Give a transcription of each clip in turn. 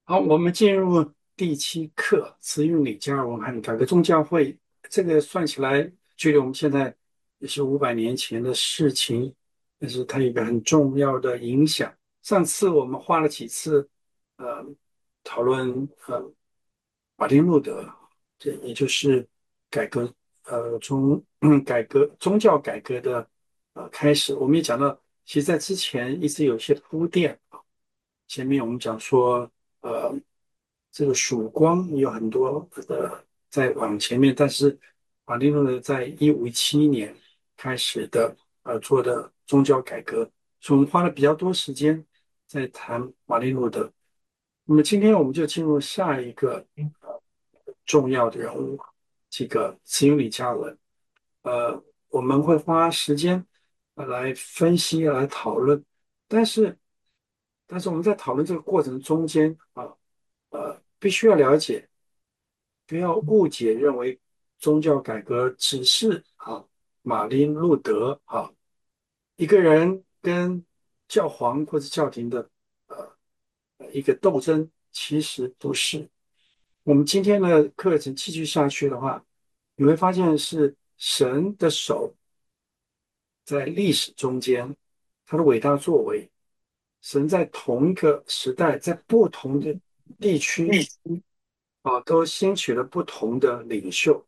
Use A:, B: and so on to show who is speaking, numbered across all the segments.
A: 好，我们进入第7课，慈运理加尔文和改革宗教会。这个算起来，距离我们现在也是500年前的事情，但是它有一个很重要的影响。上次我们花了几次，呃，讨论马丁路德，这也就是改革，从改革宗教改革的开始。我们也讲到，其实在之前一直有一些铺垫。前面我们讲说，呃，这个曙光有很多在往前面，但是马丁路德在1517年开始的做的宗教改革，所以我们花了比较多时间在谈马丁路德。那么今天我们就进入下一个重要的人物，这个慈禧里加尔文。我们会花时间来分析、来讨论，但是，我们在讨论这个过程中间必须要了解，不要误解，认为宗教改革只是马丁路德一个人跟教皇或者教廷的一个斗争，其实不是。我们今天的课程继续下去的话，你会发现是神的手在历史中间，他的伟大作为，神在同一个时代，在不同的地区都兴起了不同的领袖，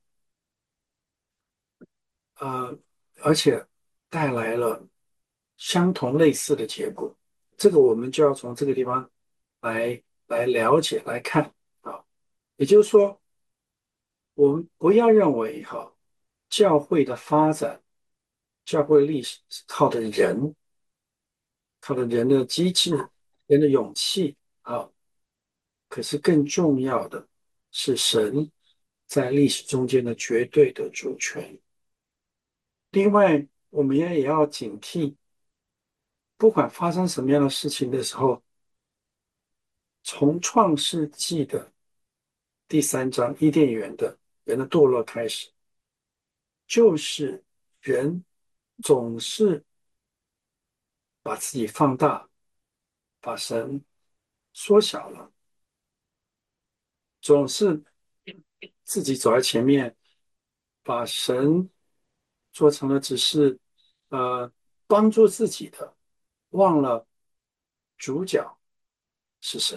A: 呃，而且带来了相同类似的结果。这个我们就要从这个地方来了解来看啊，也就是说，我们不要认为教会的发展、教会历史是靠的人的机智、人的勇气可是更重要的是神在历史中间的绝对的主权。另外，我们也要警惕，不管发生什么样的事情的时候，从创世纪的第3章伊甸园的人的堕落开始，就是人总是把自己放大，把神缩小了，总是自己走在前面，把神做成了只是帮助自己的，忘了主角是神。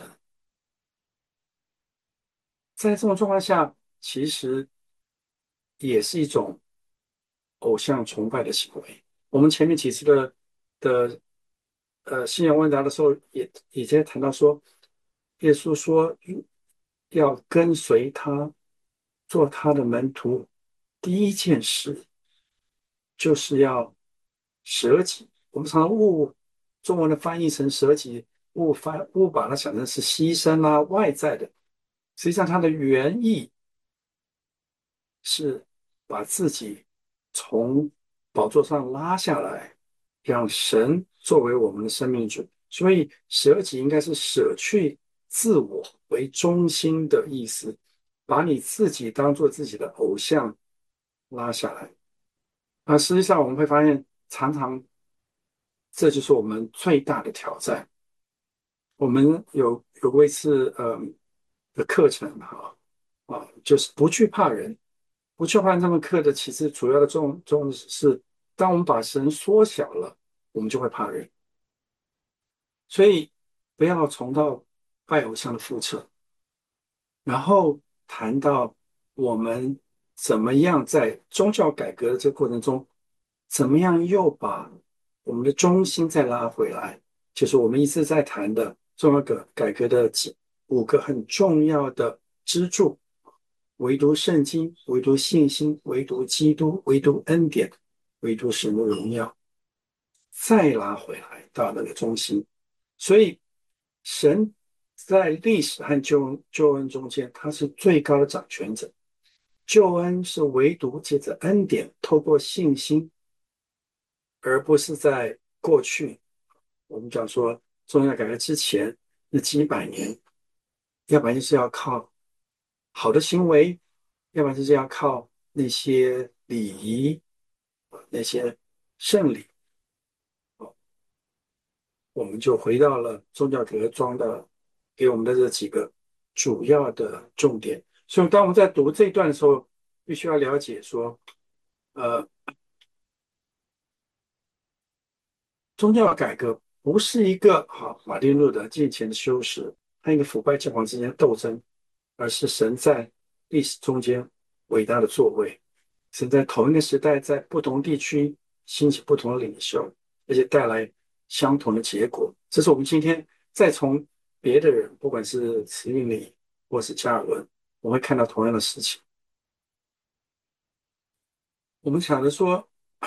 A: 在这种状况下，其实也是一种偶像崇拜的行为。我们前面几次的信仰问答的时候，也在谈到说，耶稣说要跟随他，做他的门徒，第一件事就是要舍己。我们常常中文的翻译成舍己，误把它想成是牺牲外在的。实际上，它的原意是把自己从宝座上拉下来，让神作为我们的生命主。所以，舍己应该是舍去自我为中心的意思，把你自己当做自己的偶像拉下来。实际上我们会发现，常常这就是我们最大的挑战。我们有过一次的课程就是不惧怕人。不惧怕人这门课的其实主要的重是，当我们把神缩小了，我们就会怕人。所以不要重蹈拜偶像的覆辙。然后谈到我们怎么样在宗教改革的这个过程中，怎么样又把我们的中心再拉回来，就是我们一直在谈的宗教改革的5个很重要的支柱：唯独圣经、唯独信心、唯独基督、唯独恩典、唯独神的荣耀，再拉回来到那个中心。所以，神在历史和救恩中间，他是最高的掌权者。救恩是唯独借着恩典，透过信心，而不是在过去我们讲说宗教改革之前那几百年，要不然就是要靠好的行为，要不然就是要靠那些礼仪、那些圣礼。我们就回到了宗教改革中的给我们的这几个主要的重点。所以，当我们在读这一段的时候，必须要了解说，呃，宗教改革不是一个马丁路德金钱的修饰和一个腐败教皇之间的斗争，而是神在历史中间伟大的作为。神在同一个时代，在不同地区兴起不同的领袖，而且带来相同的结果。这是我们今天再从别的人，不管是慈运里或是加尔文，我们会看到同样的事情。我们想着说，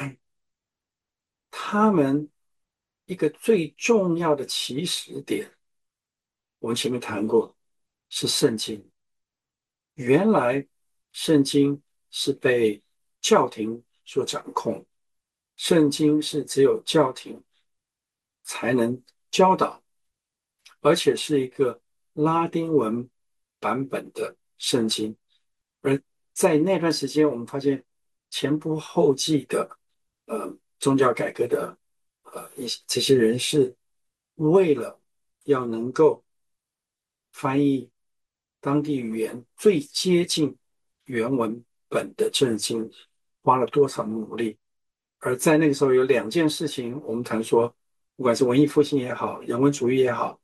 A: 他们一个最重要的起始点，我们前面谈过，是圣经。原来圣经是被教廷所掌控，圣经是只有教廷才能教导，而且是一个拉丁文版本的圣经。而在那段时间，我们发现前仆后继的宗教改革的这些人士，为了要能够翻译当地语言最接近原文本的圣经，花了多少努力？而在那个时候，有两件事情，我们谈说，不管是文艺复兴也好，人文主义也好，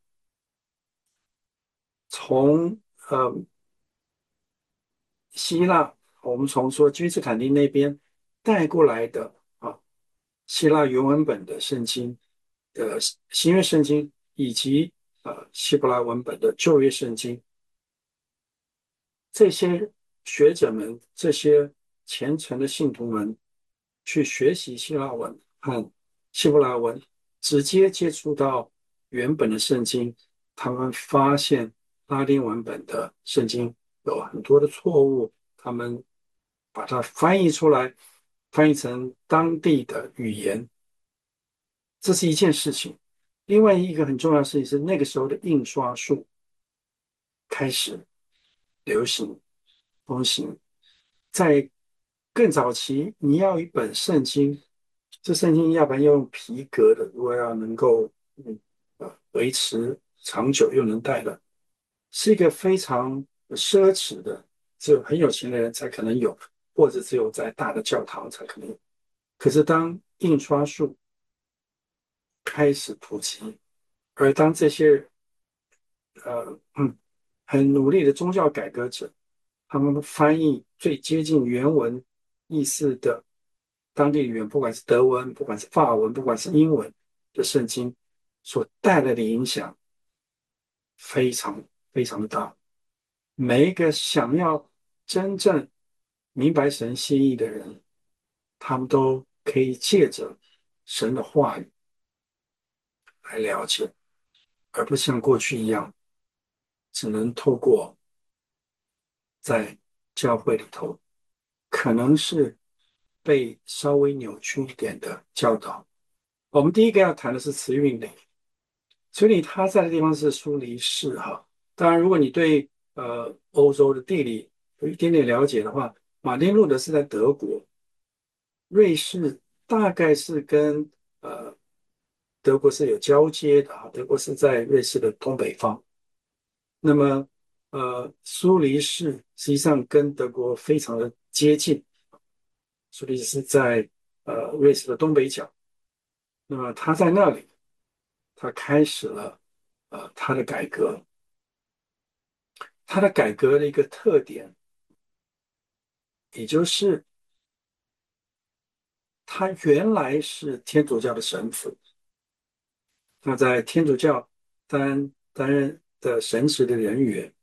A: 从呃希腊，我们从说君士坦丁那边带过来的希腊原文本的圣经的新约圣经，以及希伯来文本的旧约圣经，这些学者们、这些虔诚的信徒们去学习希腊文和希伯来文，直接接触到原本的圣经，他们发现拉丁文本的圣经有很多的错误，他们把它翻译出来，翻译成当地的语言，这是一件事情。另外一个很重要的事情是，那个时候的印刷术开始流行风行。在更早期，你要一本圣经，这圣经要不然要用皮革的，如果要能够维持长久又能带的，是一个非常奢侈的，只有很有钱的人才可能有，或者只有在大的教堂才可能有。可是当印刷术开始普及，而当这些很努力的宗教改革者，他们翻译最接近原文意思的当地语言，不管是德文，不管是法文，不管是英文的圣经，所带来的影响非常非常的大。每一个想要真正明白神心意的人，他们都可以借着神的话语来了解，而不像过去一样，只能透过在教会里头，可能是被稍微扭曲一点的教导。我们第一个要谈的是慈运里，慈运里它在的地方是苏黎世哈。当然，如果你对欧洲的地理有一点点了解的话，马丁路德是在德国，瑞士大概是跟呃德国是有交接的啊，德国是在瑞士的东北方。那么苏黎世实际上跟德国非常的接近，苏黎世是在瑞士的东北角。那么他在那里，他开始了他的改革。他的改革的一个特点，也就是他原来是天主教的神父，那在天主教担任的神职的人员，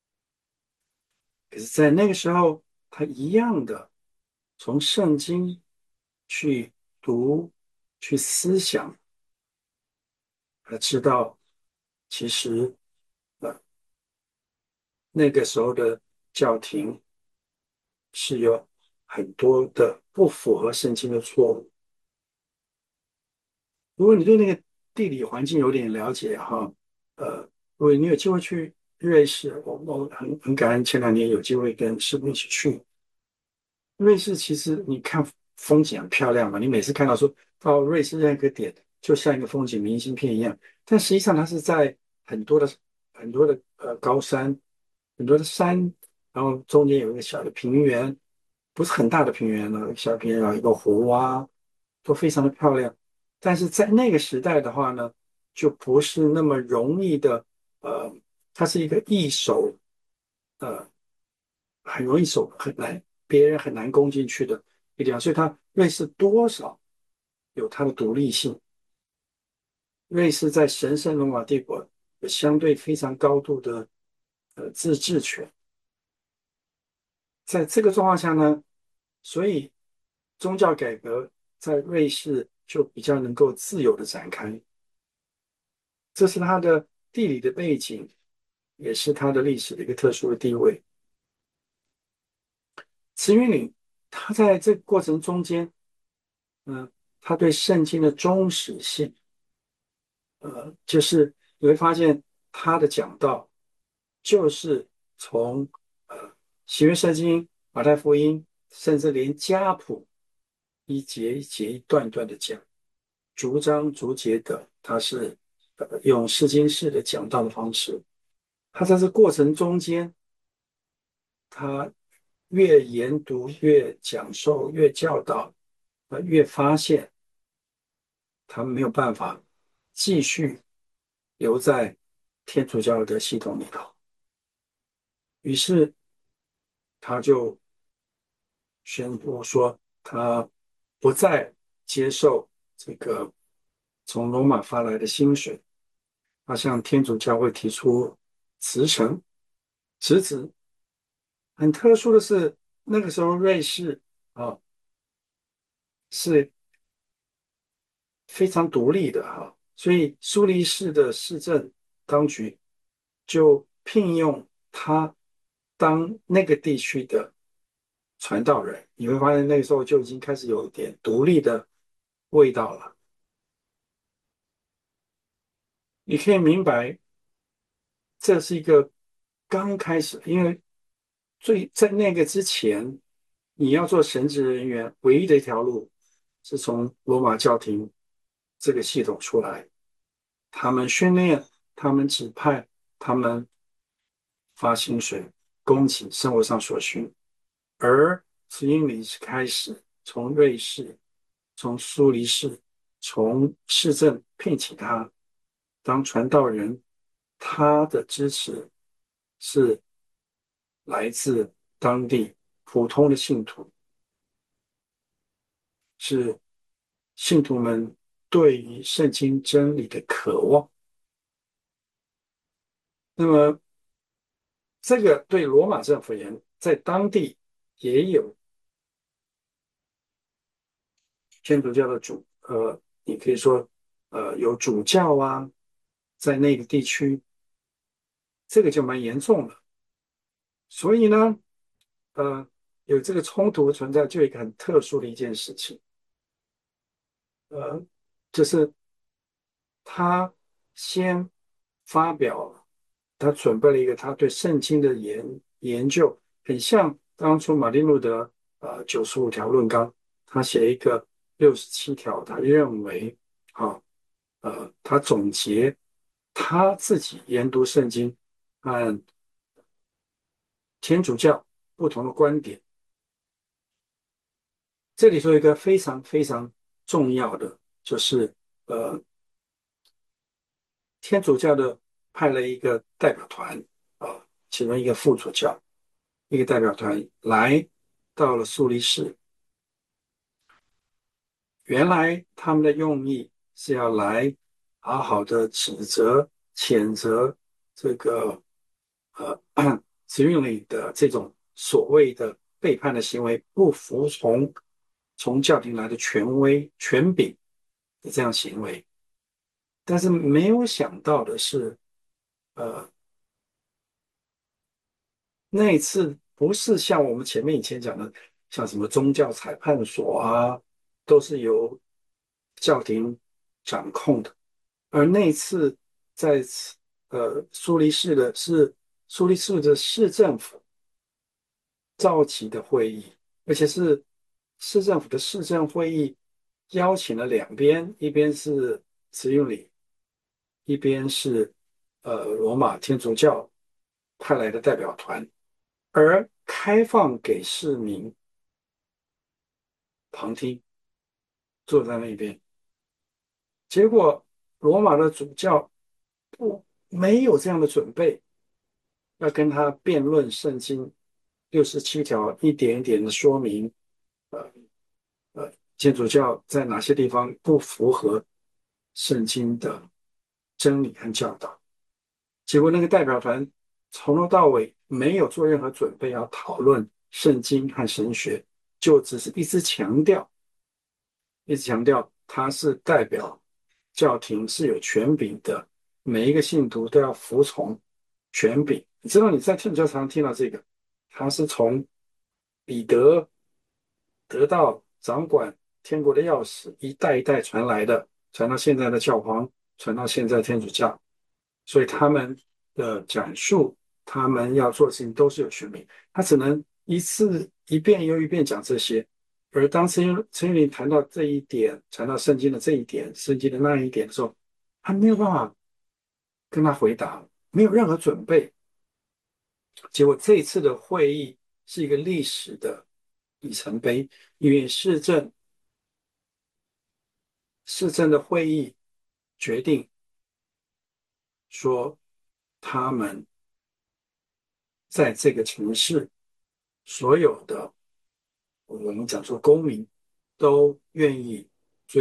A: 可是，在那个时候，他一样的从圣经去读、去思想，而知道其实呃那个时候的教廷是有很多的不符合圣经的错误。如果你对那个地理环境有点了解哈，呃，如果你有机会去瑞士，我很感恩前2年有机会跟师傅一起去瑞士。其实你看风景很漂亮嘛，你每次看到说到瑞士那个点，就像一个风景明信片一样，但实际上它是在很多的很多的高山，很多的山，然后中间有一个小的平原，不是很大的平原了，小平原有一个湖啊，都非常的漂亮。但是在那个时代的话呢，就不是那么容易的，呃，它是一个易守，呃，很容易守，很难，别人很难攻进去的一地方，所以它瑞士多少有它的独立性。瑞士在神圣罗马帝国有相对非常高度的自治权。在这个状况下呢，所以宗教改革在瑞士就比较能够自由的展开。这是它的地理的背景，也是它的历史的一个特殊的地位。慈云岭，它在这个过程中间，嗯、它对圣经的忠实性，就是你会发现他的讲道就是从新约圣经、马太福音，甚至连家谱一节一节、一段段的讲，逐章逐节的，他是用释经式的讲道的方式。他在这过程中间，他越研读、越讲授、越教导，越发现他没有办法继续留在天主教的系统里头，于是他就宣布说，他不再接受这个从罗马发来的薪水，他向天主教会提出辞呈、辞职。很特殊的是，那个时候瑞士啊是非常独立的哈，所以苏黎世的市政当局就聘用他当那个地区的传道人。你会发现那个时候就已经开始有一点独立的味道了。你可以明白，这是一个刚开始，因为在那个之前，你要做神职人员，唯一的一条路是从罗马教廷这个系统出来。他们训练，他们指派，他们发薪水，供给生活上所需。而慈英里是开始从瑞士、从苏黎世、从市政聘请他当传道人，他的支持是来自当地普通的信徒，是信徒们对于圣经真理的渴望。那么这个对罗马政府而言，在当地也有天主教的你可以说有主教啊，在那个地区，这个就蛮严重的。所以呢，呃，有这个冲突存在，就有一个很特殊的一件事情，呃，就是他先发表了，他准备了一个他对圣经的研究，很像当初马丁路德95条论纲，他写一个67条，他认为啊他总结他自己研读圣经和天主教不同的观点。这里说一个非常非常重要的，就是呃天主教的派了一个代表团其中一个副主教，一个代表团来到了苏黎世。原来他们的用意是要来好好的指责、谴责这个慈运里的这种所谓的背叛的行为，不服从教廷来的权威、权柄的这样行为。但是没有想到的是，呃，那一次不是像我们前面以前讲的，像什么宗教裁判所啊，都是由教廷掌控的，而那一次在苏黎世的是苏黎世的市政府召集的会议，而且是市政府的市政会议邀请了两边，一边是慈运里，一边是罗马天主教派来的代表团，而开放给市民旁听，坐在那边。结果罗马的主教没有这样的准备，要跟他辩论圣经67条，一点一点的说明，呃天主教在哪些地方不符合圣经的真理和教导。结果那个代表团从头到尾没有做任何准备要讨论圣经和神学，就只是一直强调他是代表教廷是有权柄的，每一个信徒都要服从权柄。你知道你在天主教常听到这个，他是从彼得得到掌管天国的钥匙，一代一代传来的，传到现在的教皇，传到现在的天主教，所以他们的讲述，他们要做的事情都是有权柄，他只能一遍又一遍讲这些。而当陈玉林谈到这一点，谈到圣经的这一点，圣经的那一点的时候，他没有办法跟他回答，没有任何准备。结果这一次的会议是一个历史的里程碑，因为市政的会议决定说，他们在这个城市所有的我们讲说公民都愿意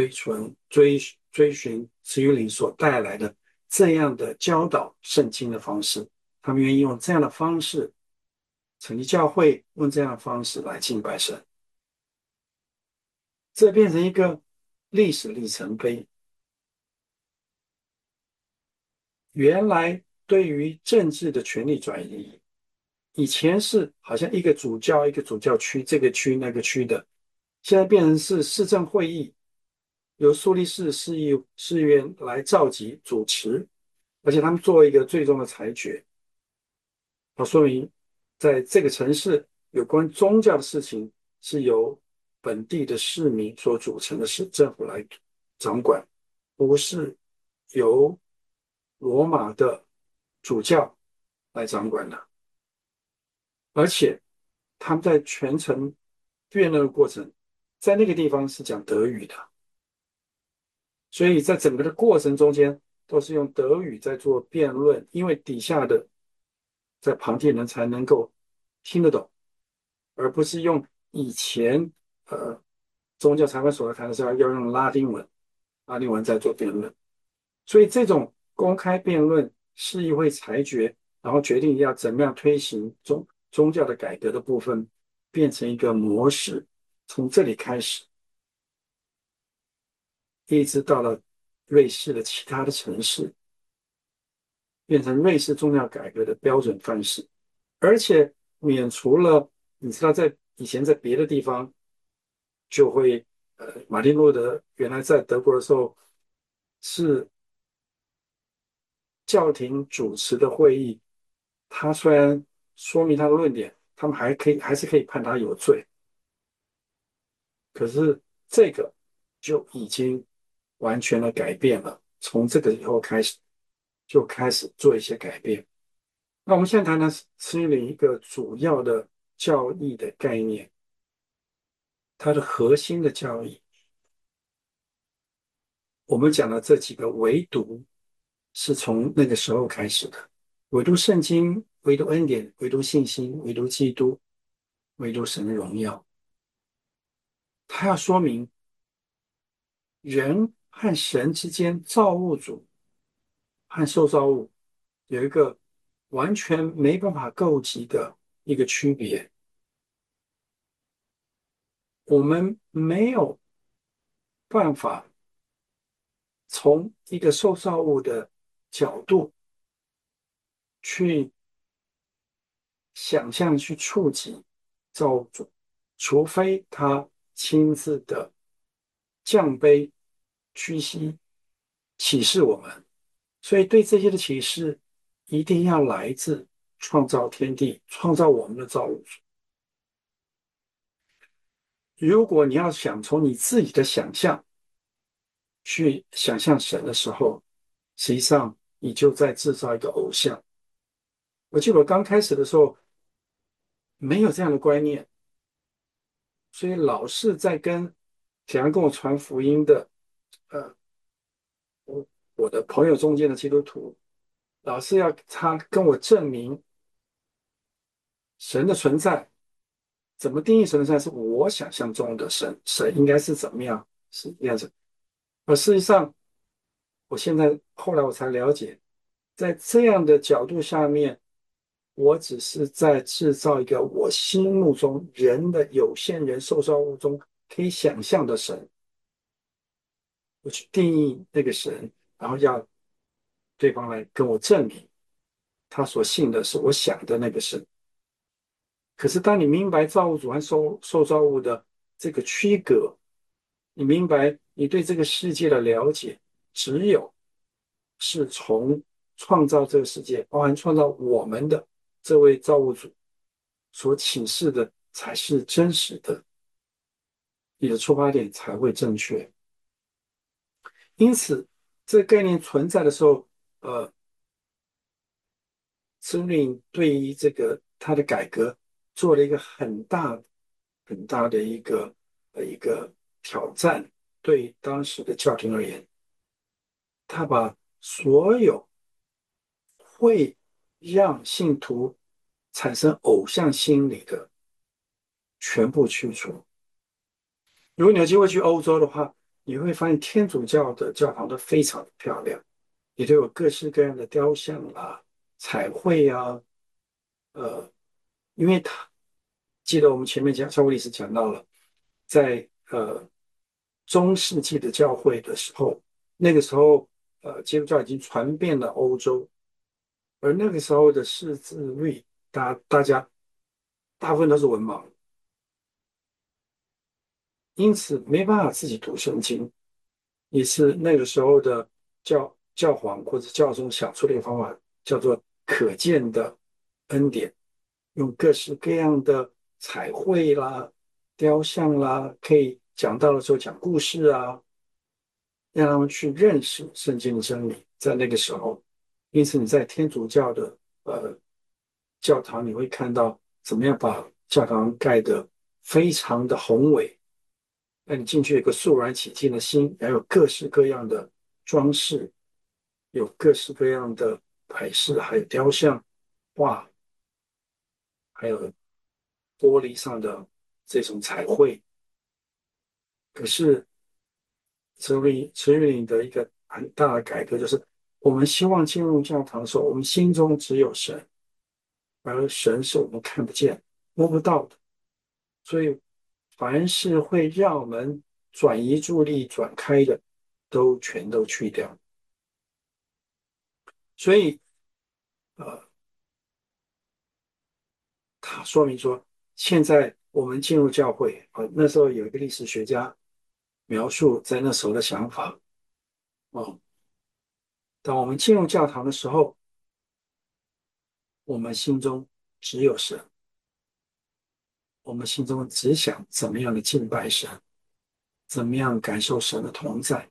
A: 追寻慈云林所带来的这样的教导圣经的方式，他们愿意用这样的方式成立教会，用这样的方式来敬拜神，这变成一个历史里程碑。原来对于政治的权力转移，以前是好像一个主教一个主教区，这个区那个区的，现在变成是市政会议，由苏黎世市议员来召集主持，而且他们做一个最终的裁决。说明在这个城市有关宗教的事情是由本地的市民所组成的市政府来掌管，不是由罗马的主教来掌管的。而且他们在全程辩论的过程，在那个地方是讲德语的，所以在整个的过程中间都是用德语在做辩论，因为底下的在旁听人才能够听得懂，而不是用以前呃宗教裁判所的谈的时候要用拉丁文在做辩论。所以这种公开辩论，市议会裁决，然后决定要怎么样推行宗教的改革的部分，变成一个模式，从这里开始，一直到了瑞士的其他的城市，变成瑞士宗教改革的标准范式，而且免除了你知道在以前在别的地方就会，马丁路德原来在德国的时候是教廷主持的会议，他虽然说明他的论点，他们还是可以判他有罪，可是这个就已经完全的改变了，从这个以后开始就开始做一些改变。那我们现在谈的是吃了一个主要的教义的概念，它的核心的教义，我们讲的这几个唯独是从那个时候开始的，唯独圣经，唯独恩典，唯独信心，唯独基督，唯独神的荣耀。它要说明人和神之间，造物主和受造物有一个完全没办法构及的一个区别。我们没有办法从一个受造物的角度去想象、去触及造物主，除非他亲自的降卑、屈膝启示我们。所以对这些的启示，一定要来自创造天地、创造我们的造物主。如果你要想从你自己的想象去想象神的时候，实际上你就在制造一个偶像。我记得我刚开始的时候没有这样的观念，所以老是在想要跟我传福音的，呃，我的朋友中间的基督徒，老是要他跟我证明神的存在。怎么定义神的存在？是我想象中的神应该是怎么样，是这样子。而事实上，后来我才了解，在这样的角度下面，我只是在制造一个我心目中人的有限人受造物中可以想象的神，我去定义那个神，然后要对方来跟我证明他所信的是我想的那个神。可是当你明白造物主和受造物的这个区隔，你明白你对这个世界的了解，只有是从创造这个世界，包含创造我们的这位造物主所启示的，才是真实的，你的出发点才会正确。因此，这个概念存在的时候，呃，司令对于这个他的改革做了一个很大的一个挑战，对当时的教廷而言，他把所有会让信徒产生偶像心理的全部去除。如果你有机会去欧洲的话，你会发现天主教的教堂都非常的漂亮，也都有各式各样的雕像啦、彩绘啊，呃，因为记得我们前面教会历史讲到了，在中世纪的教会的时候，那个时候基督教已经传遍了欧洲，而那个时候的识字率，大家大部分都是文盲，因此没办法自己读圣经，也是那个时候的教皇或者教宗想出的一个方法，叫做可见的恩典，用各式各样的彩绘啦、雕像啦，可以讲到的时候讲故事啊，让他们去认识圣经的真理。在那个时候，因此你在天主教的教堂，你会看到怎么样把教堂盖得非常的宏伟。那你进去有一个肃然起敬的心，还有各式各样的装饰，有各式各样的摆饰，还有雕像、画，还有玻璃上的这种彩绘。可是慈运的一个很大的改革就是，我们希望进入教堂的时候，我们心中只有神，而神是我们看不见、摸不到的。所以，凡是会让我们转移注意力、转开的，都全都去掉。所以，呃，他说明说，现在我们进入教会那时候有一个历史学家描述在那时候的想法哦，当我们进入教堂的时候，我们心中只有神，我们心中只想怎么样的敬拜神，怎么样感受神的同在，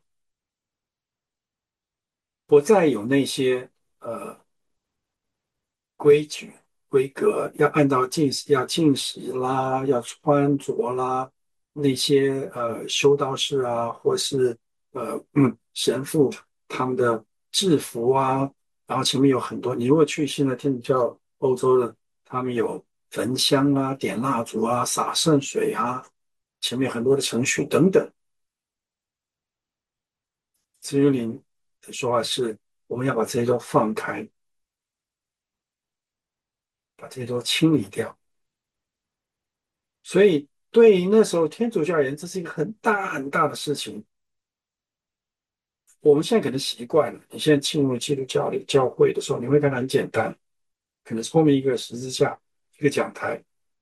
A: 不再有那些呃规矩规格，要按照要进食啦，要穿着啦，那些修道士啊，或是神父他们的制服啊，然后前面有很多，你如果去现在天主教欧洲的，他们有焚香啊、点蜡烛啊、洒圣水啊，前面有很多的程序等等。自由林的说法是，我们要把这些都放开，把这些都清理掉。所以对于那时候天主教而言，这是一个很大很大的事情。我们现在可能习惯了，你现在进入基督教的教会的时候，你会看到很简单，可能是后面一个十字架，一个讲台，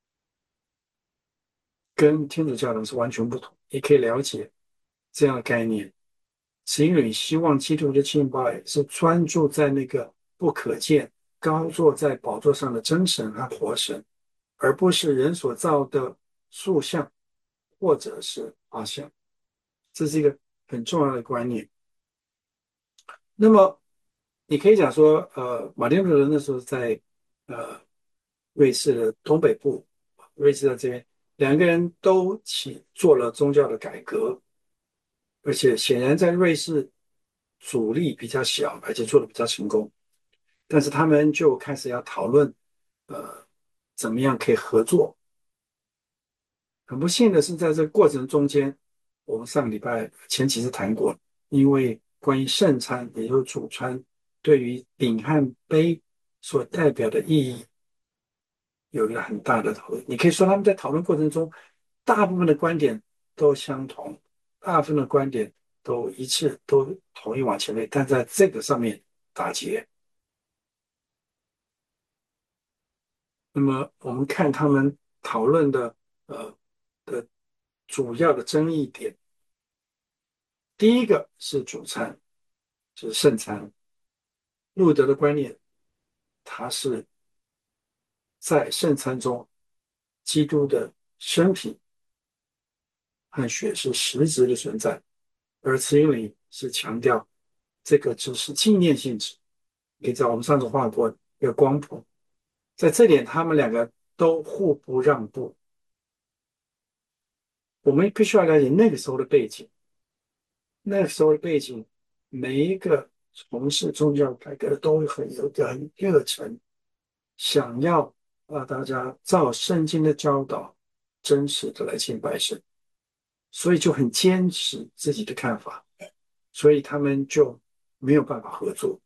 A: 跟天主教的是完全不同。你可以了解这样的概念，是因为你希望基督的敬拜是专注在那个不可见、高坐在宝座上的真神和活神，而不是人所造的塑像或者是画像。这是一个很重要的观念。那么， 你可以讲说，马丁路德那时候在呃瑞士的东北部，瑞士的这边，两个人都做了宗教的改革，而且显然在瑞士阻力比较小，而且做的比较成功。但是他们就开始要讨论，呃，怎么样可以合作。很不幸的是，在这个过程中间，我们上个礼拜前几次谈过，因为关于圣餐，也就是主餐，对于饼和杯所代表的意义，有一个很大的讨论。你可以说他们在讨论过程中，大部分的观点都相同，大部分的观点都一致，都同意往前面，但在这个上面打结。那么我们看他们讨论的的主要的争议点，第一个是主餐，就是圣餐。路德的观念，他是在圣餐中，基督的身体和血是实质的存在，而慈运里是强调这个只是纪念性质。你可以在我们上次画过一个光谱，在这点他们两个都互不让步。我们必须要了解那个时候的背景，那个时候的背景，每一个从事宗教改革的都有一个很热忱，想要大家照圣经的教导，真实的来敬拜神，所以就很坚持自己的看法，所以他们就没有办法合作。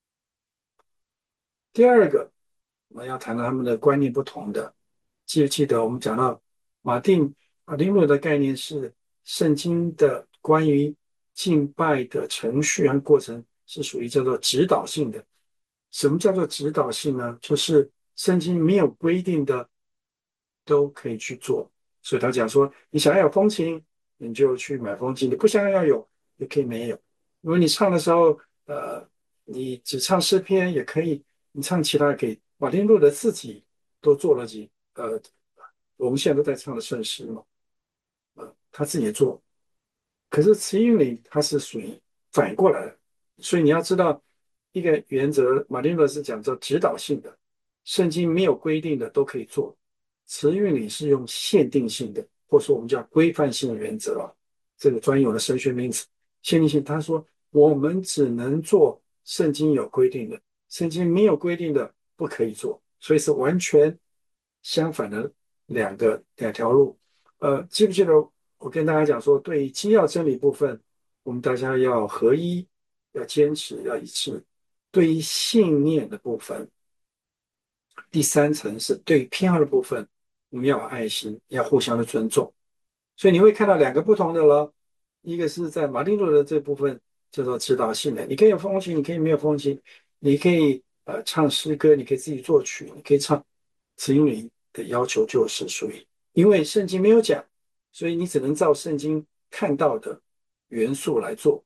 A: 第二个，我们要谈到他们的观念不同的，记不记得我们讲到马丁马丁路德的概念是圣经的关于敬拜的程序和过程是属于叫做指导性的。什么叫做指导性呢？就是圣经没有规定的都可以去做。所以他讲说，你想要有风琴，你就去买风琴；你不想要有，也可以没有。如果你唱的时候，你只唱诗篇也可以，你唱其他也可以。马丁路德自己都做了我们现在都在唱的圣诗嘛，他自己也做。可是慈运里它是属于反过来的，所以你要知道一个原则，马丁路德是讲做指导性的，圣经没有规定的都可以做，慈运里是用限定性的，或者说我们叫规范性的原则啊，这个专有的神学名词。限定性，他说我们只能做圣经有规定的，圣经没有规定的不可以做，所以是完全相反的两条路。记不记得我跟大家讲说，对于基要真理部分，我们大家要合一，要坚持，要一致。对于信念的部分，第三层是对于偏好的部分，我们要有爱心，要互相的尊重。所以你会看到两个不同的了，一个是在马丁路德这部分叫做指导性的，你可以有风琴，你可以没有风琴，你可以唱诗歌，你可以自己作曲，你可以唱。词英里的要求就是属于，因为圣经没有讲，所以你只能照圣经看到的元素来做。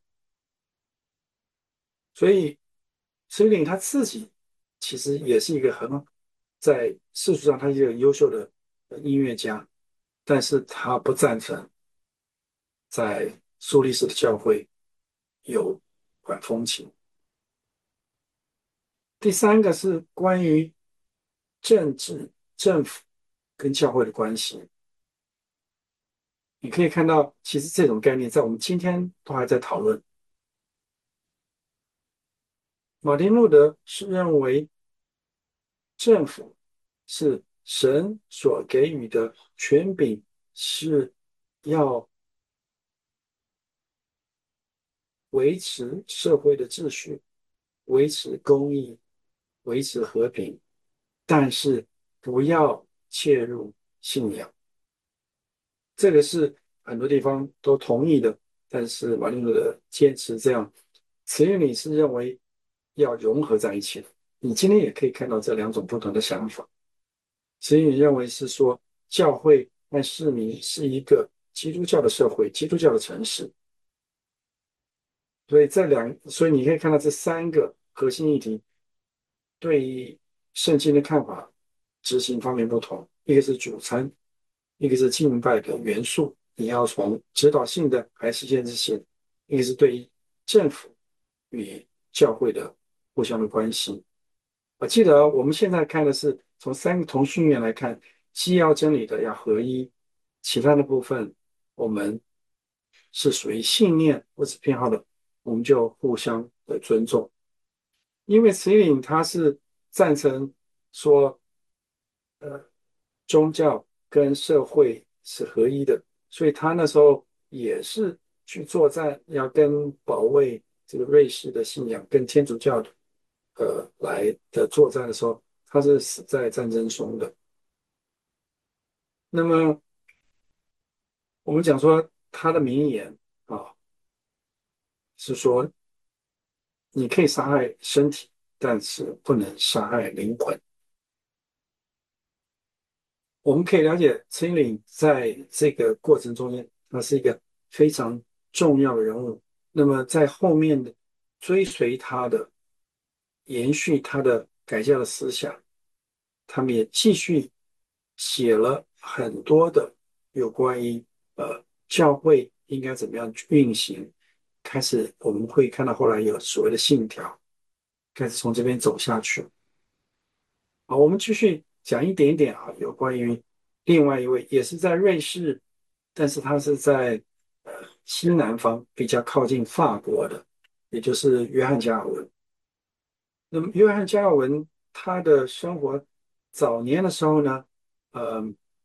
A: 所以词英里他自己其实也是一个在世俗上他是一个优秀的音乐家，但是他不赞成在苏黎世的教会有管风琴。第三个是关于政治、政府跟教会的关系。你可以看到，其实这种概念在我们今天都还在讨论。马丁路德是认为政府是神所给予的权柄，是要维持社会的秩序，维持公义，维持和平，但是不要切入信仰。这个是很多地方都同意的，但是马丁路德坚持这样。慈运理是认为要融合在一起的。你今天也可以看到这两种不同的想法。慈运理认为是说，教会和市民是一个基督教的社会，基督教的城市。所以你可以看到这三个核心议题对于圣经的看法、执行方面不同。一个是主餐，一个是敬拜的元素，你要从指导性的还是限制性；一个是对于政府与教会的互相的关系。我记得我们现在看的是从三个同心圆来看，基要真理的要合一，其他的部分我们是属于信念或是偏好的，我们就互相的尊重。因为慈禧他是赞成说，宗教跟社会是合一的，所以他那时候也是去作战，要跟保卫这个瑞士的信仰跟天主教来的作战的时候，他是死在战争中的。那么我们讲说他的名言啊，是说你可以杀害身体，但是不能杀害灵魂。我们可以了解崔岭在这个过程中间，他是一个非常重要的人物。那么在后面的追随他的、延续他的改教的思想，他们也继续写了很多的有关于教会应该怎么样运行。开始我们会看到后来有所谓的信条，开始从这边走下去。好，我们继续讲一点点啊，有关于另外一位也是在瑞士，但是他是在西南方比较靠近法国的，也就是约翰加尔文。那么约翰加尔文他的生活早年的时候呢，呃，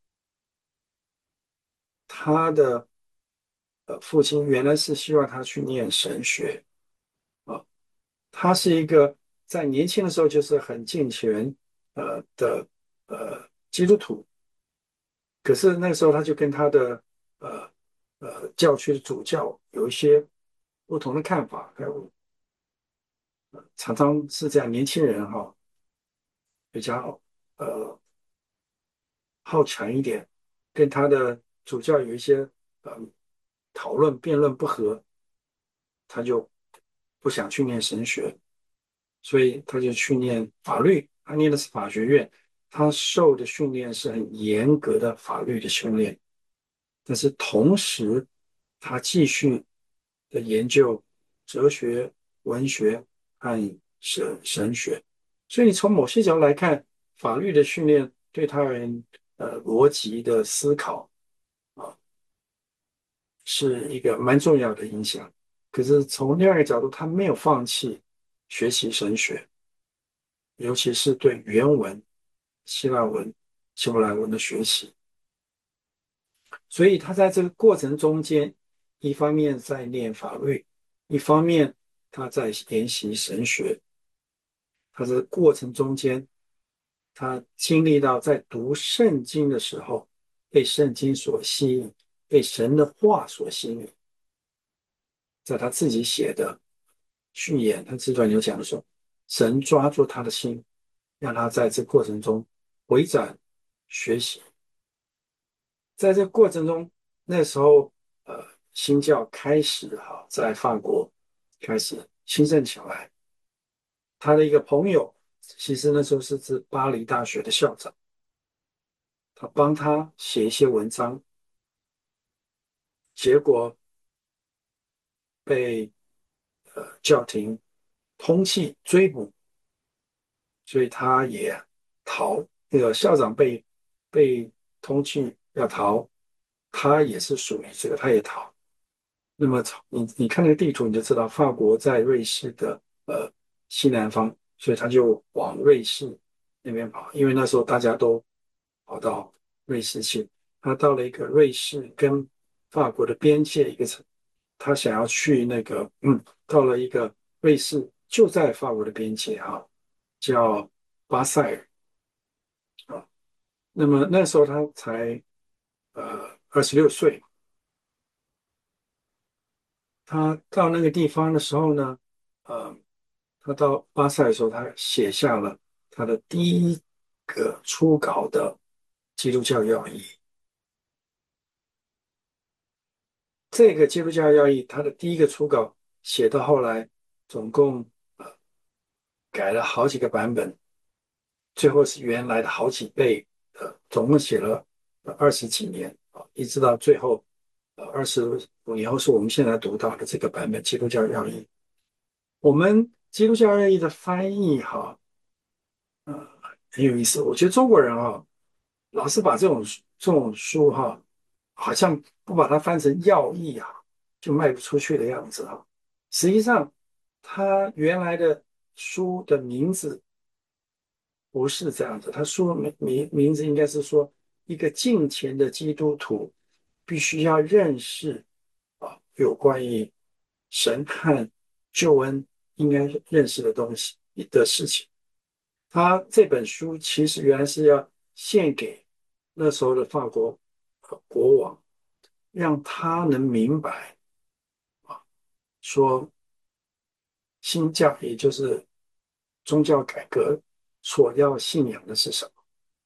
A: 他的父亲原来是希望他去念神学啊，他是一个在年轻的时候就是很健全的基督徒。可是那个时候他就跟他的呃教区的主教有一些不同的看法，还有常常是这样，年轻人哈比较呃好强一点，跟他的主教有一些呃讨论辩论不合，他就不想去念神学，所以他就去念法律，他念的是法学院，他受的训练是很严格的法律的训练。但是同时，他继续的研究哲学、文学和神学，所以你从某些角度来看，法律的训练对他人逻辑的思考啊是一个蛮重要的影响。可是从另外一个角度，他没有放弃学习神学，尤其是对原文、希腊文、希伯来文的学习。所以他在这个过程中间，一方面在念法律，一方面他在研习神学。他这个过程中间，他经历到在读圣经的时候，被圣经所吸引，被神的话所吸引。在他自己写的序言，他自传有讲的说，神抓住他的心，让他在这过程中回转学习。在这个过程中，那时候新教开始在法国开始兴盛起来。他的一个朋友，其实那时候是指巴黎大学的校长，他帮他写一些文章，结果被教廷通缉追捕，所以他也逃。那个校长被通缉要逃，他也是属于这个，他也逃。那么从你看那个地图，你就知道法国在瑞士的西南方，所以他就往瑞士那边跑，因为那时候大家都跑到瑞士去。他到了一个瑞士跟法国的边界一个城，他想要去那个到了一个瑞士就在法国的边界叫巴塞尔啊。那么那时候他才26岁。他到那个地方的时候呢，呃，他到巴塞的时候，他写下了他的第一个初稿的基督教要义。这个基督教要义，他的第一个初稿写到后来，总共改了好几个版本，最后是原来的好几倍，总共写了20几年啊，一直到最后25年后是我们现在读到的这个版本基督教要义。我们基督教意义的翻译哈，很有意思。我觉得中国人啊，老是把这种书哈，好像不把它翻成要义啊，就卖不出去的样子啊。实际上，它原来的书的名字不是这样子，它书名字应该是说，一个敬虔的基督徒必须要认识有关于神和救恩应该认识的东西的事情。他这本书其实原来是要献给那时候的法国国王，让他能明白说新教，也就是宗教改革所要信仰的是什么。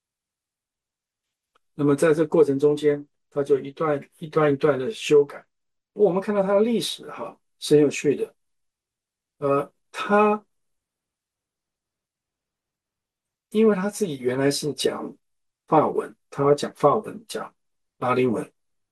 A: 那么在这过程中间，他就一段的修改。我们看到他的历史哈是很有趣的。他因为他自己原来是讲法文，他要讲法文，讲拉丁文，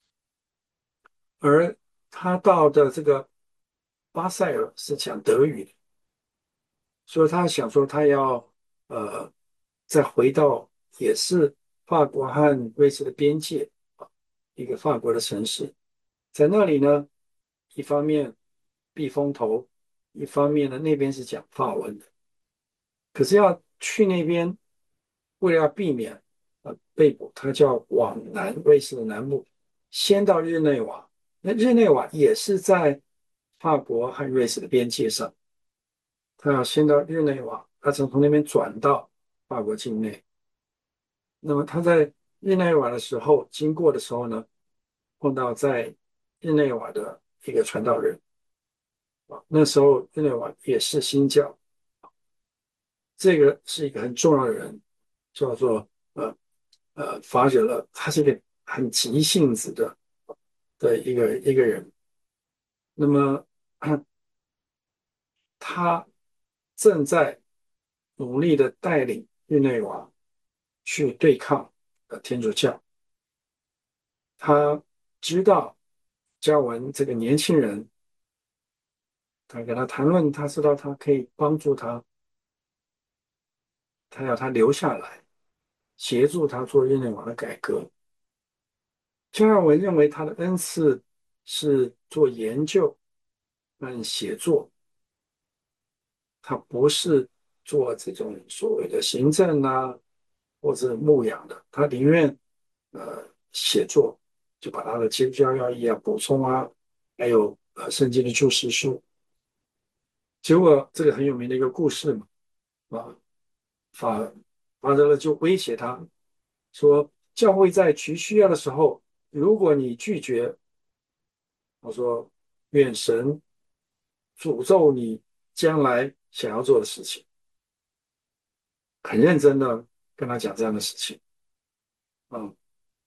A: 而他到的这个巴塞尔是讲德语的，所以他想说他要呃再回到也是法国和瑞士的边界啊，一个法国的城市，在那里呢，一方面避风头，一方面呢那边是讲法文的，可是要去那边，为了要避免被捕，他就要往南瑞士的南部，先到日内瓦。那日内瓦也是在法国和瑞士的边界上，他要先到日内瓦，他从那边转到法国境内。那么他在日内瓦的时候，经过的时候呢，碰到在日内瓦的一个传道人啊，那时候日内瓦也是新教，这个是一个很重要的人，叫做法惹勒，他是一个很急性子的一个人。那么他正在努力的带领日内瓦去对抗天主教。他知道嘉文这个年轻人，他跟他谈论，他知道他可以帮助他，他要他留下来，协助他做日内瓦的改革。加尔文认为他的恩赐是做研究跟写作，他不是做这种所谓的行政啊或者牧养的，他宁愿写作，就把他的基督教要义啊补充啊，还有圣经的注释书。结果这个很有名的一个故事嘛，啊，法法泽勒就威胁他说，教会在急需要的时候，如果你拒绝，我说愿神诅咒你将来想要做的事情，很认真的跟他讲这样的事情。嗯，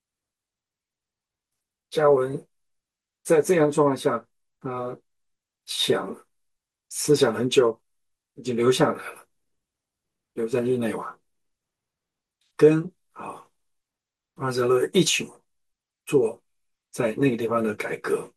A: 嘉文在这样状况下，他想思想很久，已经留下来了，留在日内瓦，跟阿泽勒一起做在那个地方的改革。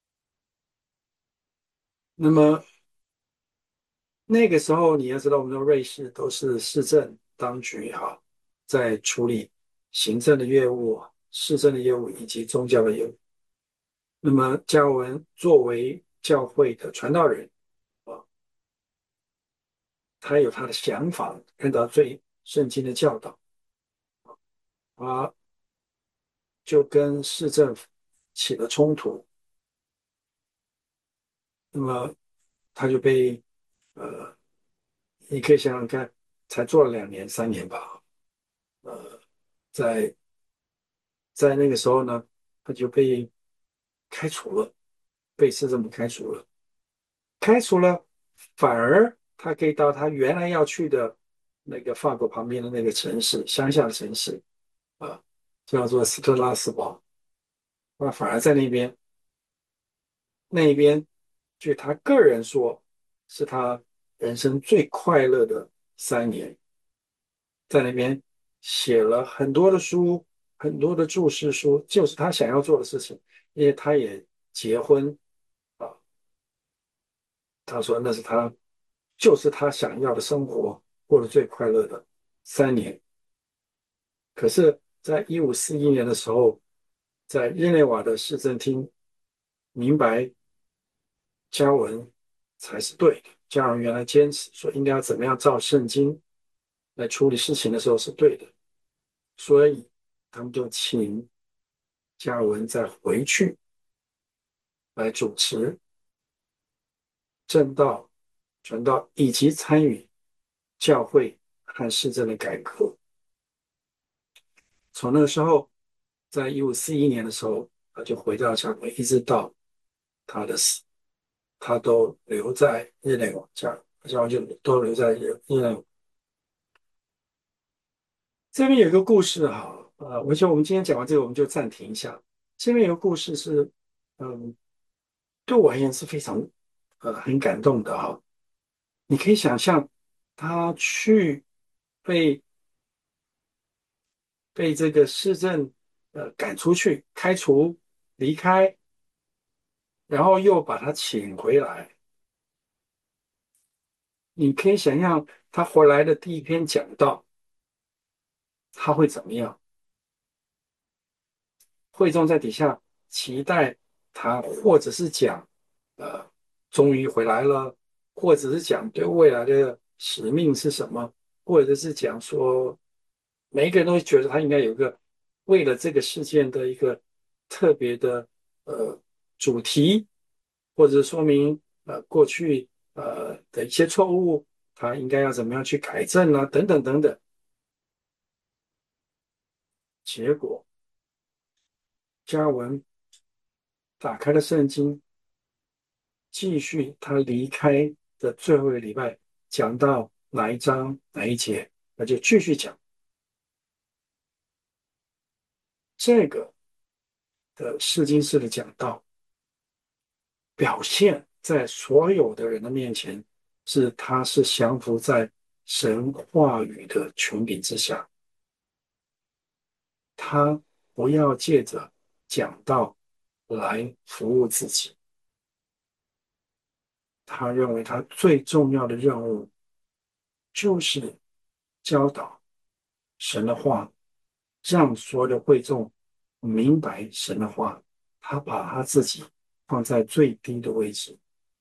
A: 那么那个时候你要知道，我们的瑞士都是市政当局在处理行政的业务、市政的业务以及宗教的业务。那么加尔文作为教会的传道人啊，他有他的想法，按照最圣经的教导啊，就跟市政府起了冲突。那么他就被呃，你可以想想看，才做了2年3年吧，在在那个时候呢，他就被开除了，被市政府开除了。开除了，反而他可以到他原来要去的那个法国旁边的那个城市，乡下的城市啊，叫做斯特拉斯堡。那反而在那边，据他个人说，是他人生最快乐的3年，在那边写了很多的书，很多的注释书，就是他想要做的事情。因为他也结婚啊，他说那是他就是他想要的生活，过得最快乐的3年。可是，在1541年的时候，在日内瓦的市政厅明白加文才是对的。加文原来坚持说应该要怎么样照圣经来处理事情的时候是对的，所以他们就请加尔文再回去来主持正道、传道以及参与教会和市政的改革。从那个时候，在1541年的时候，他就回到教会，一直到他的死，他都留在日内瓦，教会就都留在日内瓦。这边有一个故事哈，我觉得我们今天讲完这个，我们就暂停一下。这边有个故事是，嗯，对我而言是非常很感动的哈。你可以想象，他去被这个市政赶出去、开除、离开，然后又把他请回来。你可以想象他回来的第一篇讲道，他会怎么样？会众在底下期待他，或者是讲，呃，终于回来了，或者是讲对未来的使命是什么，或者是讲说，每一个人都觉得他应该有一个为了这个事件的一个特别的主题，或者说明过去的一些错误，他应该要怎么样去改正啊，等等等等。结果加尔文打开了圣经，继续他离开的最后一个礼拜，讲到哪一章哪一节，那就继续讲这个的试金式的讲道，表现在所有的人的面前，他是降服在神话语的权柄之下，他不要借着讲道来服务自己，他认为他最重要的任务就是教导神的话，让所有的会众明白神的话。他把他自己放在最低的位置，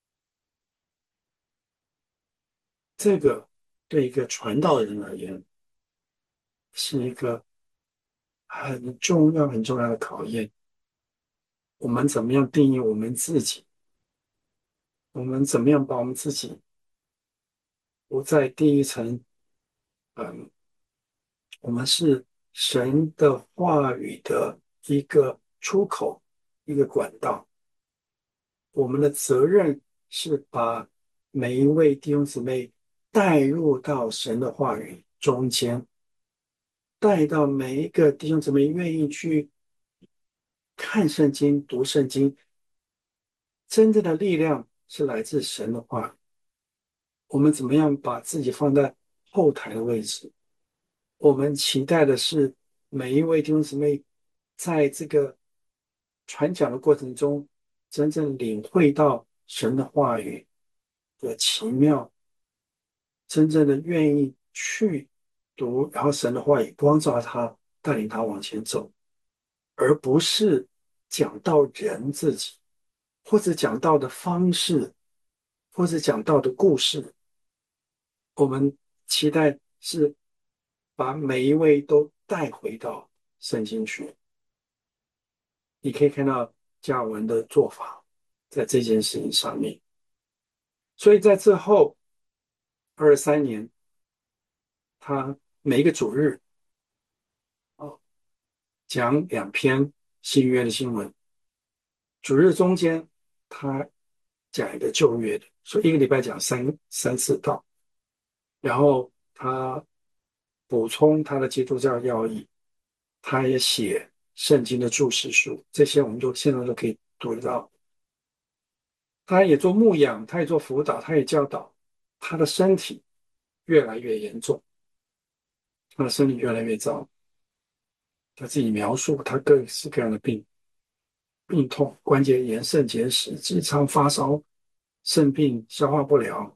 A: 这个对一个传道人而言是一个很重要、很重要的考验。我们怎么样定义我们自己？我们怎么样把我们自己不在第一层？嗯，我们是神的话语的一个出口，一个管道。我们的责任是把每一位弟兄姊妹带入到神的话语中间，带到每一个弟兄姊妹愿意去看圣经、读圣经。真正的力量是来自神的话。我们怎么样把自己放在后台的位置？我们期待的是每一位弟兄姊妹在这个传讲的过程中，真正领会到神的话语的奇妙，真正的愿意去读，然后神的话语光照他，带领他往前走，而不是讲到人自己，或者讲到的方式，或者讲到的故事。我们期待是把每一位都带回到圣经去。你可以看到加尔文的做法在这件事情上面。所以在之后23年，他每一个主日哦讲2篇新约的新闻，主日中间他讲一个旧约的，所以一个礼拜讲三四道，然后他补充他的基督教要义，他也写圣经的注释书，这些我们都现在都可以读得到。他也做牧养，他也做辅导，他也教导。他的身体越来越严重，他的身体越来越糟。他自己描述他各式各样的病痛、关节炎、肾结石、痔疮、发烧、肾病、消化不良。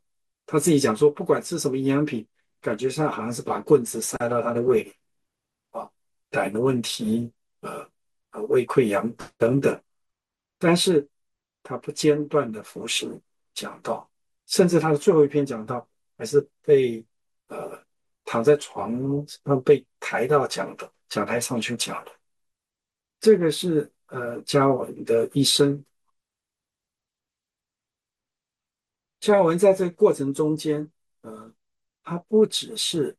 A: 他自己讲说，不管吃什么营养品，感觉上好像是把棍子塞到他的胃里啊，胆的问题，呃胃溃疡等等。但是他不间断的服食讲道，甚至他的最后一篇讲道还是被呃躺在床上被抬到讲台上去讲的。这个是加尔文的一生。加尔文在这个过程中间，呃，他不只是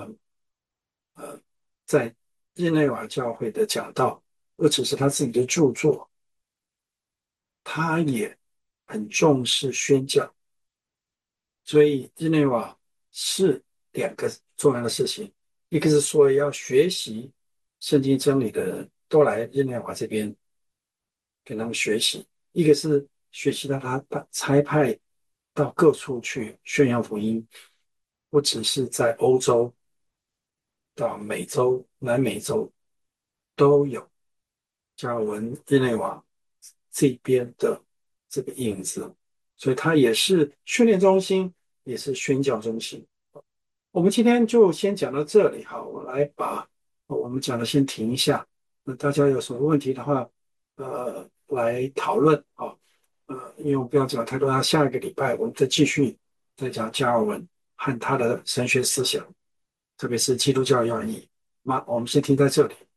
A: 在日内瓦教会的讲道，不只是他自己的著作，他也很重视宣教。所以日内瓦是两个重要的事情，一个是说要学习圣经真理的人都来日内瓦这边跟他们学习，一个是学习到他把差派到各处去宣扬福音，不只是在欧洲到美洲、南美洲都有加尔文日内瓦这边的这个影子，所以它也是训练中心，也是宣教中心。我们今天就先讲到这里，好，我来把我们讲的先停一下。那大家有什么问题的话，来讨论啊。因为我们不要讲太多，那下一个礼拜我们再继续再讲加尔文和他的神学思想，特别是基督教要义。那我们先停在这里。